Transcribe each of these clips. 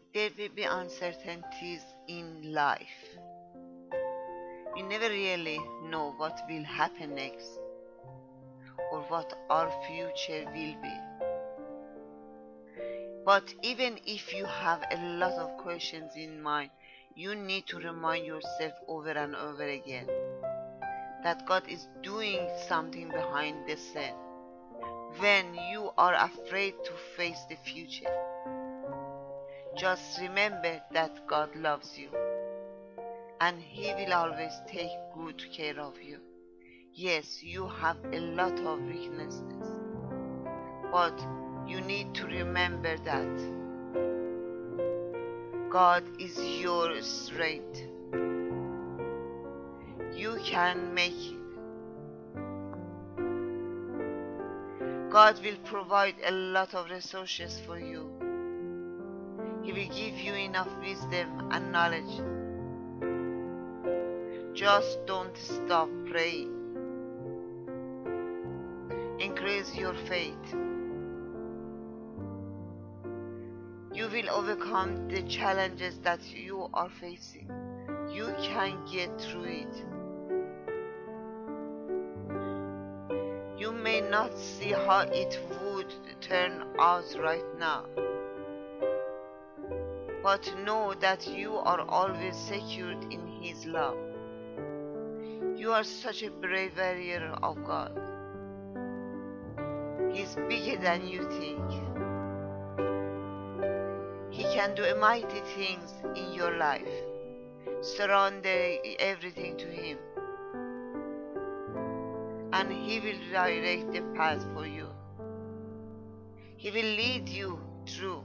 There will be uncertainties in life. We never really know what will happen next or what our future will be. But even if you have a lot of questions in mind, you need to remind yourself over and over again that God is doing something behind the scene. When you are afraid to face the future, just remember that God loves you and He will always take good care of you. Yes, you have a lot of weaknesses, but you need to remember that God is your strength. You can make it. God will provide a lot of resources for you. He will give you enough wisdom and knowledge. Just don't stop praying. Increase your faith. You will overcome the challenges that you are facing. You can get through it. You may not see how it would turn out right now, but know that you are always secured in His love. You are such a brave warrior of God. He's bigger than you think. He can do mighty things in your life. Surrender everything to Him, and He will direct the path for you. He will lead you through.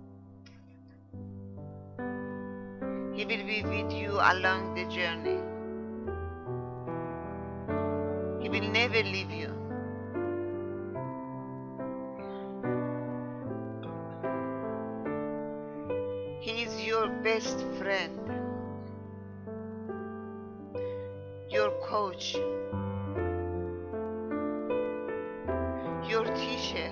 He will be with you along the journey. He will never leave you. He is your best friend, your coach, your teacher.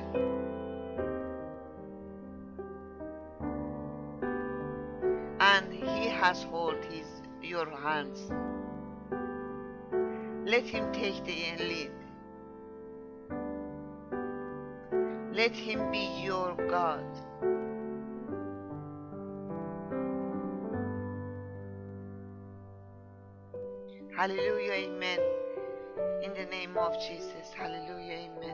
And He has hold your hands. Let Him take the lead. Let Him be your God. Hallelujah, amen. In the name of Jesus, hallelujah, amen.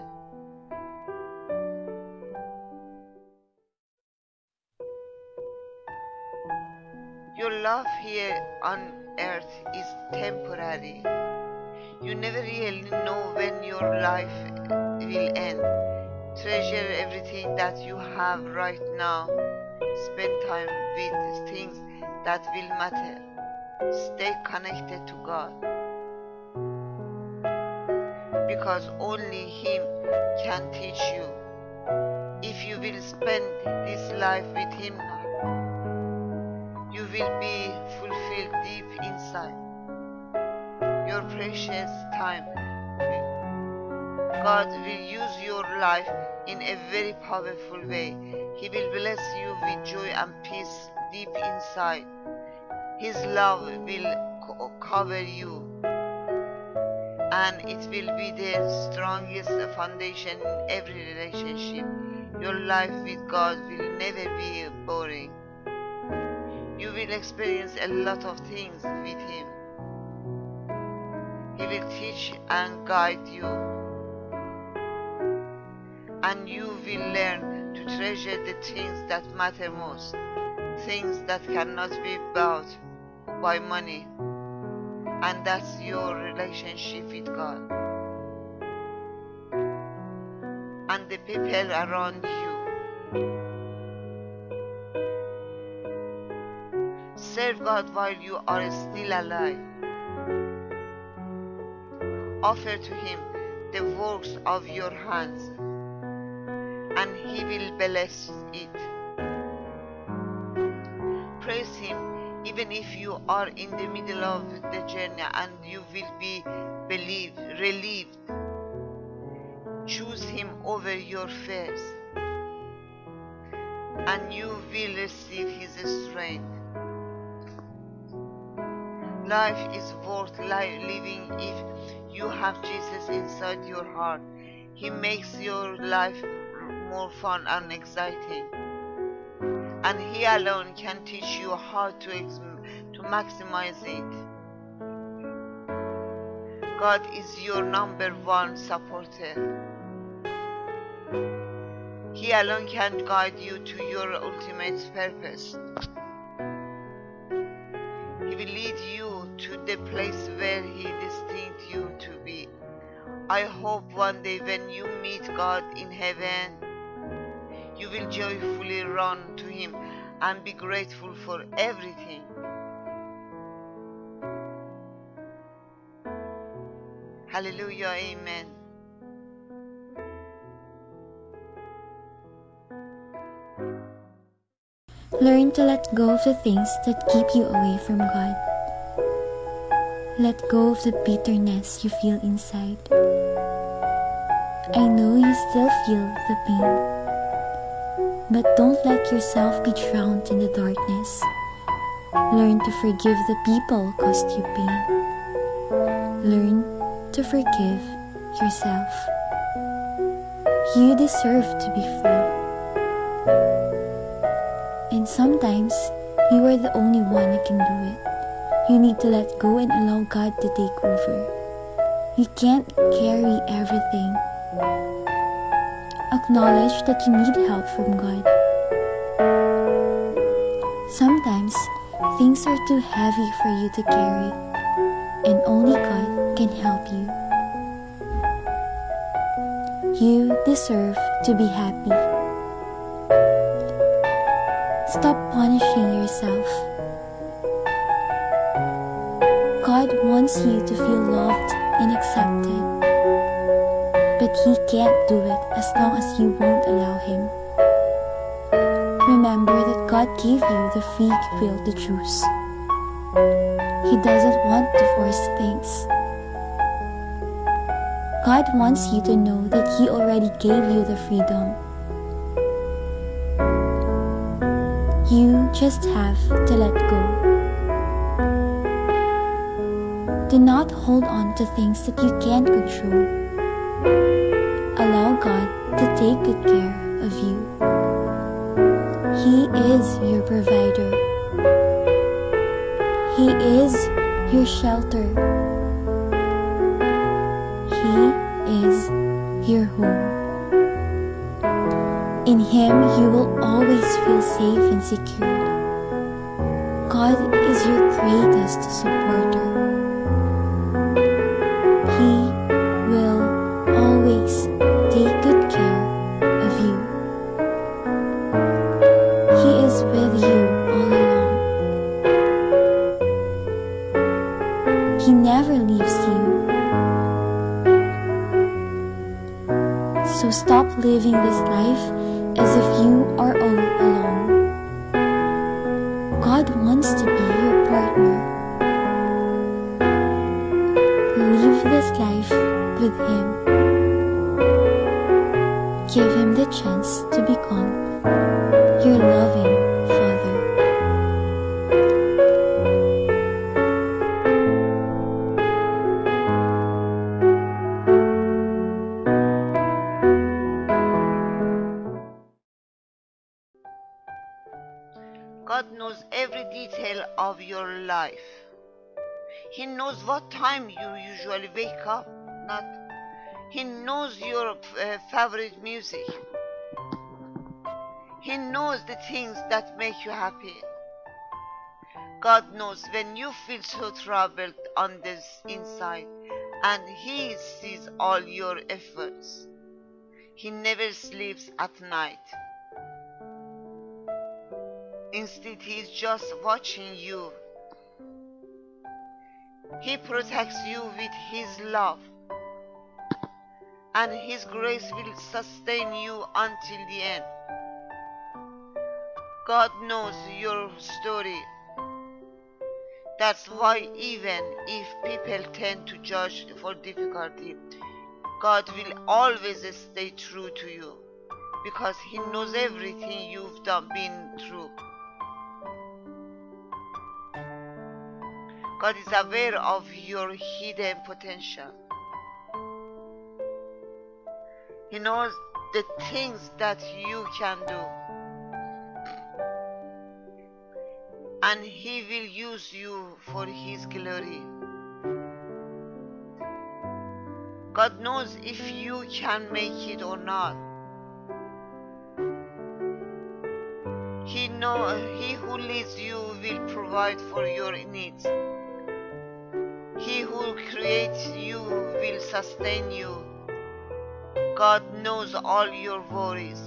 Your love here on earth is temporary. You never really know when your life will end. Treasure everything that you have right now. Spend time with things that will matter. Stay connected to God, because only Him can teach you. If you will spend this life with Him, you will be fulfilled deep inside. Your precious time. God will use your life in a very powerful way. He will bless you with joy and peace deep inside. His love will cover you, and it will be the strongest foundation in every relationship. Your life with God will never be boring. You will experience a lot of things with Him. He will teach and guide you, and you will learn to treasure the things that matter most, things that cannot be bought by money, and that's your relationship with God and the people around you. Serve God while you are still alive. Offer to Him the works of your hands, and He will bless it. Praise Him even if you are in the middle of the journey and you will be relieved. Choose Him over your fears. and you will receive His strength. Life is worth living if you have Jesus inside your heart. He makes your life more fun and exciting. And He alone can teach you how to maximize it. God is your number one supporter. He alone can guide you to your ultimate purpose. He will lead you to the place where He destined you to be. I hope one day when you meet God in heaven, you will joyfully run to Him and be grateful for everything. Hallelujah, amen. Learn to let go of the things that keep you away from God. Let go of the bitterness you feel inside. I know you still feel the pain, but don't let yourself be drowned in the darkness. Learn to forgive the people who caused you pain. Learn to forgive yourself. You deserve to be free. And sometimes, you are the only one who can do it. You need to let go and allow God to take over. You can't carry everything. Acknowledge that you need help from God. Sometimes, things are too heavy for you to carry, and only God can help you. You deserve to be happy. Stop punishing yourself. God wants you to feel loved and accepted, but He can't do it as long as you won't allow Him. Remember that God gave you the free will to choose. He doesn't want to force things. God wants you to know that He already gave you the freedom. You just have to let go. Do not hold on to things that you can't control. Allow God to take good care of you. He is your provider. He is your shelter. He is your home. In Him, you will always feel safe and secure. God is your greatest supporter. He will always take good care of you. He is with you all along. He never leaves you. So stop living this life as if you are all alone. God wants to be your partner. Live this life with Him. Give Him the chance to become your loving Father. God knows every detail of your life. He knows what time you usually wake up. He knows your favorite music. He knows the things that make you happy. God knows when you feel so troubled on the inside, and He sees all your efforts. He never sleeps at night. Instead, He is just watching you. He protects you with His love, and His grace will sustain you until the end. God knows your story. That's why even if people tend to judge for difficulty, God will always stay true to you, because He knows everything you've been through. God is aware of your hidden potential. He knows the things that you can do. And He will use you for His glory. God knows if you can make it or not. He who leads you will provide for your needs. He who creates you will sustain you. God knows all your worries.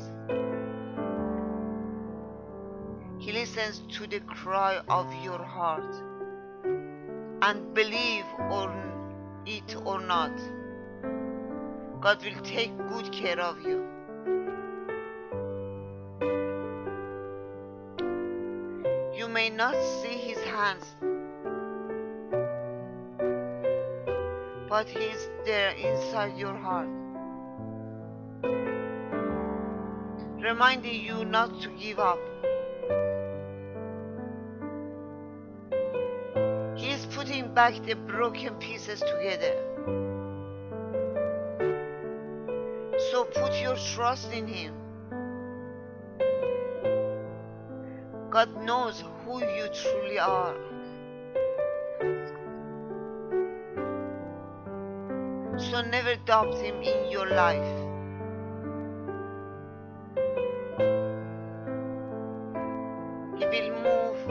He listens to the cry of your heart. And believe it or not, God will take good care of you. You may not see His hands, but He is there inside your heart, reminding you not to give up. He is putting back the broken pieces together. So put your trust in Him. God knows who you truly are. So never doubt Him in your life. He will move.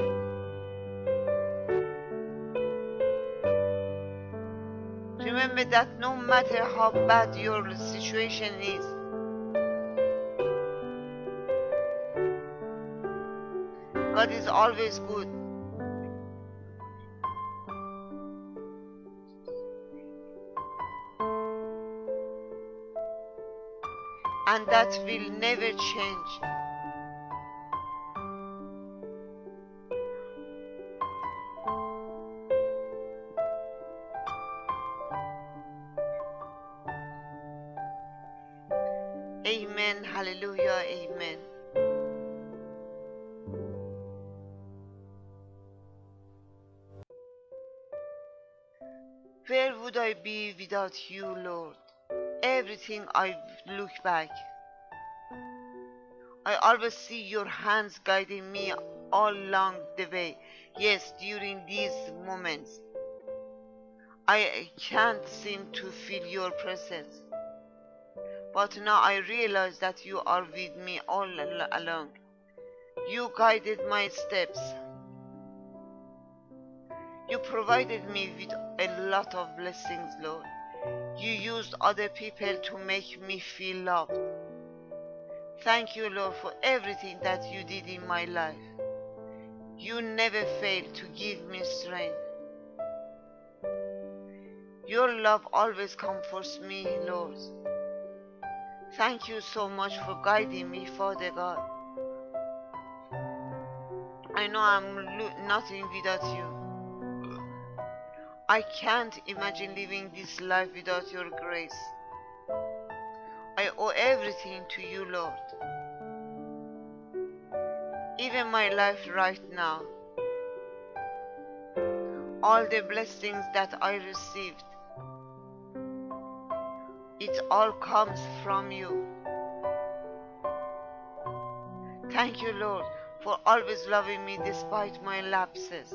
Remember that no matter how bad your situation is, God is always good. And that will never change. Amen. Hallelujah. Amen. Where would I be without you, Lord? Everything I look back, I always see your hands guiding me all along the way. Yes, during these moments, I can't seem to feel your presence. But now I realize that you are with me all along. You guided my steps. You provided me with a lot of blessings, Lord. You used other people to make me feel loved. Thank you, Lord, for everything that you did in my life. You never failed to give me strength. Your love always comforts me, Lord. Thank you so much for guiding me, Father God. I know I'm nothing without you. I can't imagine living this life without your grace. I owe everything to you, Lord. Even my life right now. All the blessings that I received, it all comes from you. Thank you, Lord, for always loving me despite my lapses.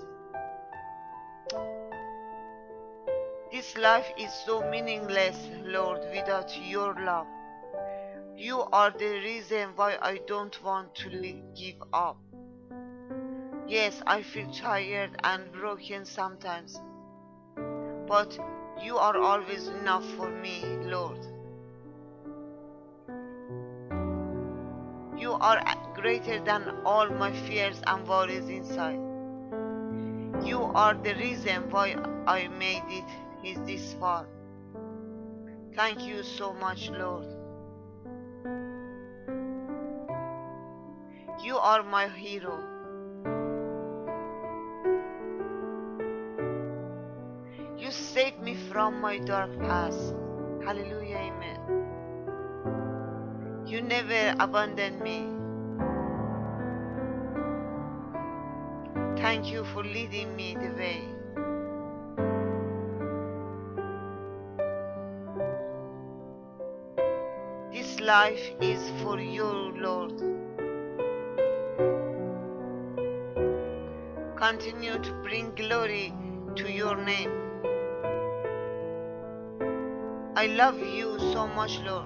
This life is so meaningless, Lord, without your love. You are the reason why I don't want to give up. Yes, I feel tired and broken sometimes, but you are always enough for me, Lord. You are greater than all my fears and worries inside. You are the reason why I made it this far. Thank you so much, Lord. You are my hero. You saved me from my dark past. Hallelujah, amen. You never abandon me. Thank you for leading me the way. This life is for you, Lord. Continue to bring glory to your name. I love you so much, Lord.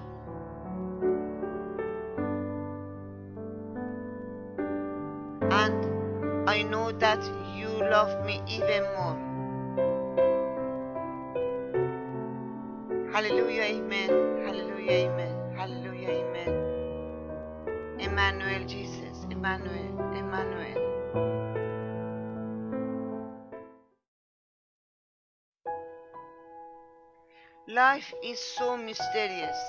And I know that you love me even more. Hallelujah, amen. Hallelujah, amen. Hallelujah, amen. Emmanuel, Jesus. Emmanuel, Emmanuel. Life is so mysterious.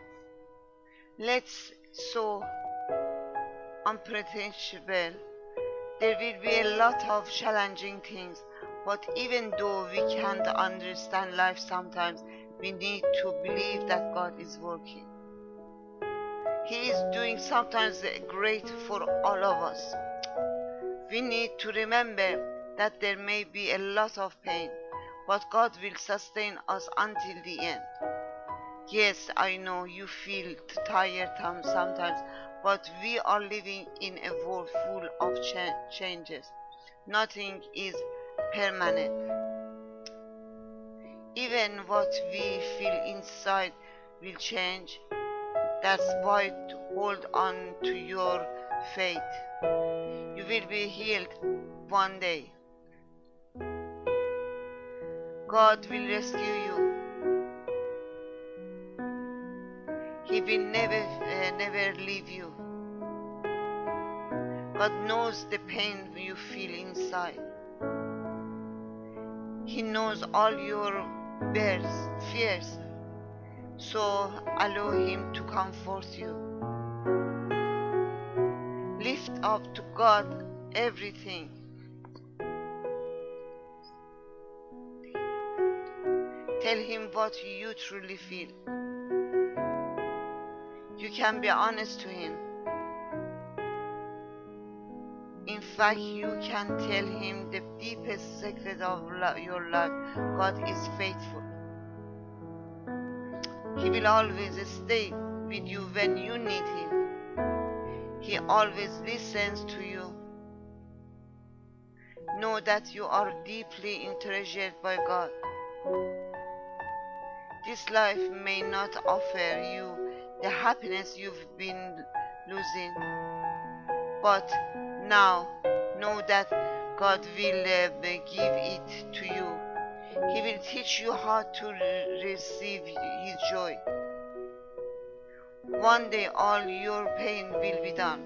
Let's so unpredictable. There will be a lot of challenging things, but even though we can't understand life sometimes, we need to believe that God is working. He is doing sometimes great for all of us. We need to remember that there may be a lot of pain, but God will sustain us until the end. Yes, I know you feel tired sometimes, but we are living in a world full of changes. Nothing is permanent. Even what we feel inside will change. That's why hold on to your faith. You will be healed one day. God will rescue you. He will never leave you. God knows the pain you feel inside. He knows all your fears. So allow Him to comfort you. Lift up to God everything. Tell Him what you truly feel. You can be honest to Him. In fact, you can tell Him the deepest secret of your life. God is faithful. He will always stay with you when you need Him. He always listens to you. Know that you are deeply treasured by God. This life may not offer you the happiness you've been losing, but now know that God will give it to you. He will teach you how to receive His joy. One day all your pain will be done.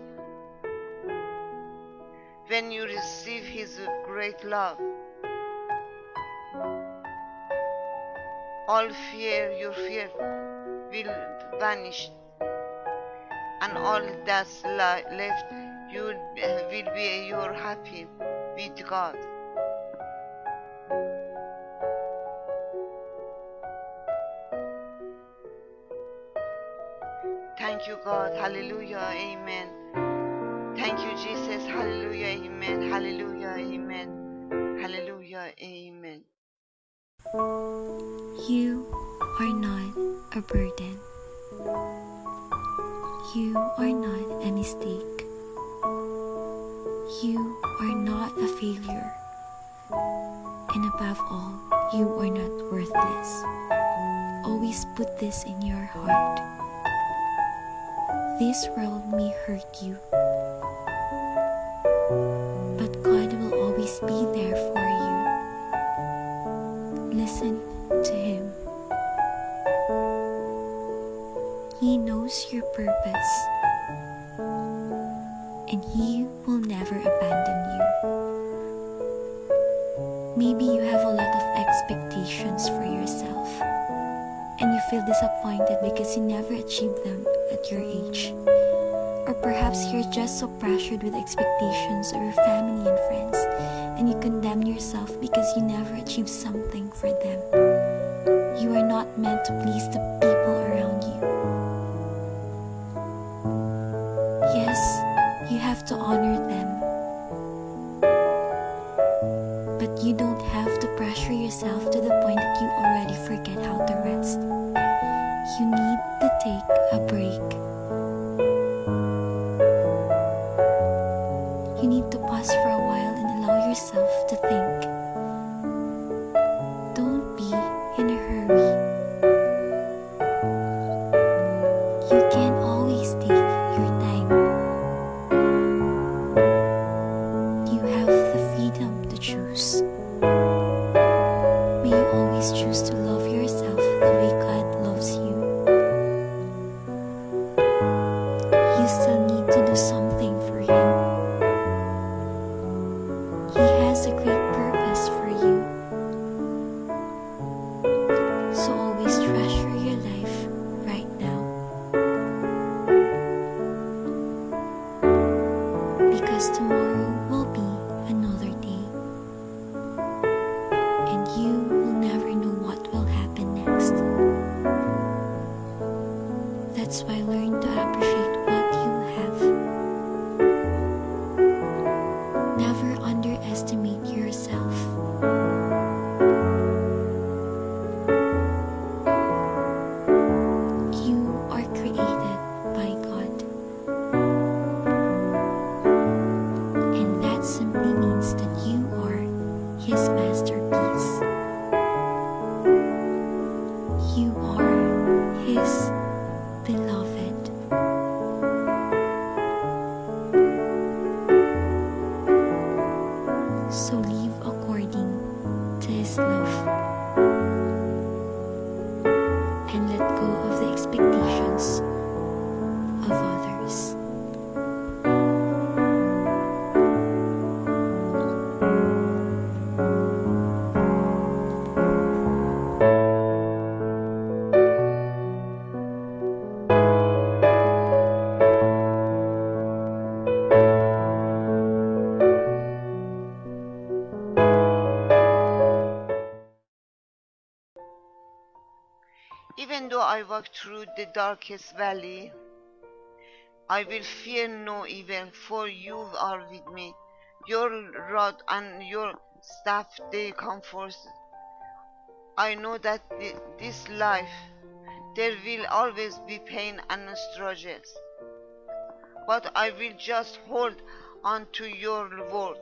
When you receive His great love, all your fear will vanish, and all that's left you will be you're happy with God. Thank you, God. Hallelujah. Amen. Thank you, Jesus. Hallelujah. Amen. Hallelujah. Amen. Hallelujah. Amen. You are not a burden. You are not a mistake. You are not a failure. And above all, you are not worthless. Always put this in your heart. This world may hurt you, but God will always be there for you. Listen to Him. He knows your purpose, and He will never abandon you. Maybe you have a lot of expectations for yourself, and you feel disappointed because you never achieved them at your age. Or perhaps you're just so pressured with expectations of your family and friends, and you condemn yourself because you never achieved something for them. You are not meant to please the people around you. have to honor them. But you don't have to pressure yourself to the point that you already forget how to rest. You need to take a break. You need to pause for a while and allow yourself to think. Don't be in a hurry. You can always take your time. You have the freedom to choose. May you always choose to love yourself the way God loves you. You still need to do something for Him. He has a great purpose for you. So always treasure your life right now. Because tomorrow will be another day. And you will never know what will happen next. That's why learn to appreciate what you have. Never underestimate yourself. You are created by God. And that simply means that you are His masterpiece. You are His beloved. So live according to His love and let go of the expectations of others. Even though I walk through the darkest valley, I will fear no evil, for you are with me. Your rod and your staff, they comfort. I know that this life, there will always be pain and struggles. But I will just hold on to your word.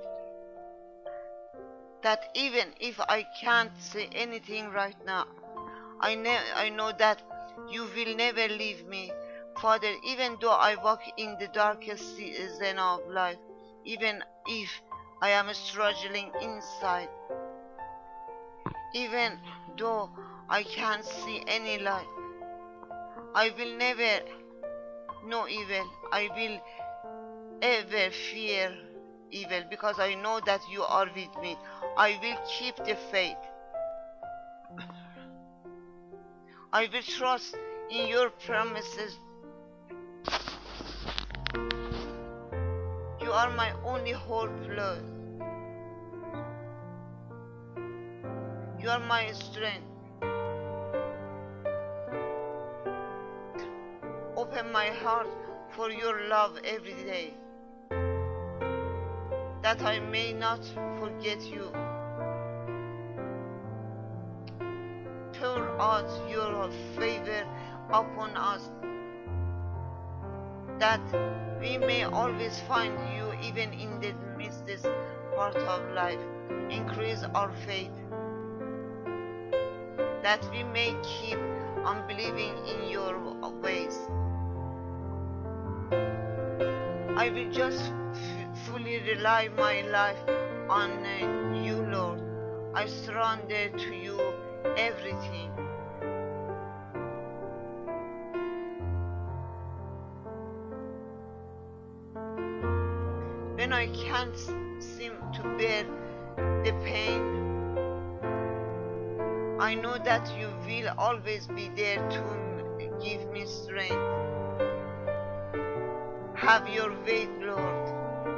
That even if I can't say anything right now, I know that you will never leave me. Father, even though I walk in the darkest season of life, even if I am struggling inside, even though I can't see any light, I will never know evil. I will ever fear evil because I know that you are with me. I will keep the faith. I will trust in your promises. You are my only hope, Lord. You are my strength. Open my heart for your love every day, that I may not forget you. Pour out your favor upon us, that we may always find you even in the midst part of life. Increase our faith, that we may keep on believing in your ways. I will just fully rely my life on you, Lord. I surrender to you everything. When I can't seem to bear the pain, I know that you will always be there to give me strength. Have your way, Lord.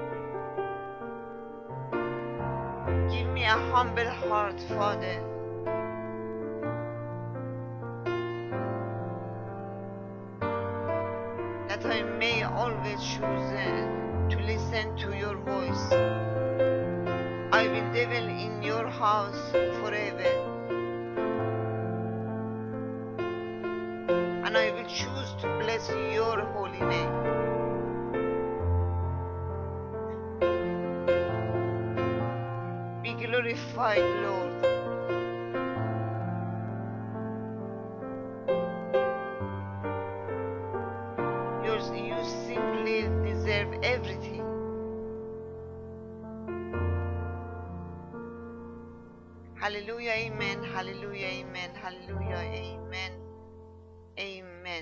Give me a humble heart, Father. That I may always choose to listen house forever. And I will choose to bless your holy name. Be glorified, Lord. You simply deserve everything. Hallelujah, amen, hallelujah, amen, hallelujah, amen, amen.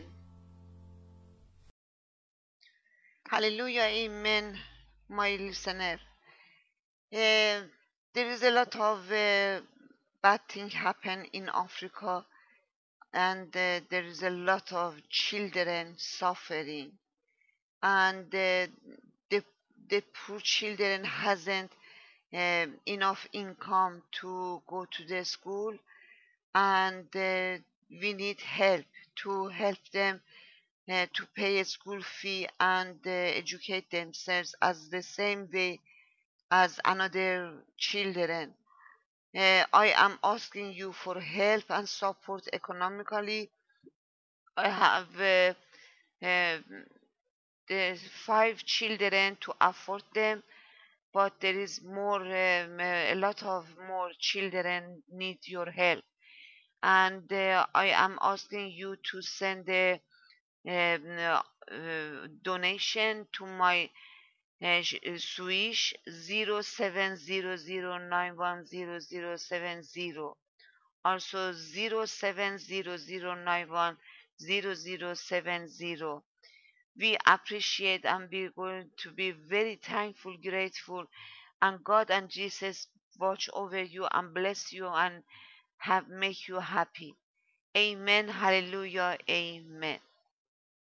Hallelujah, amen, my listener. There is a lot of bad things happen in Africa, and there is a lot of children suffering, and the poor children hasn't enough income to go to the school, and we need help to help them to pay a school fee and educate themselves as the same way as another children. I am asking you for help and support economically. I have uh, the 5 children to afford them, but there is more, a lot of more children need your help. And I am asking you to send a donation to my Swish 0700910070, also 0700910070. We appreciate and we're going to be very thankful, grateful, and God and Jesus watch over you and bless you and have make you happy. Amen. Hallelujah. Amen.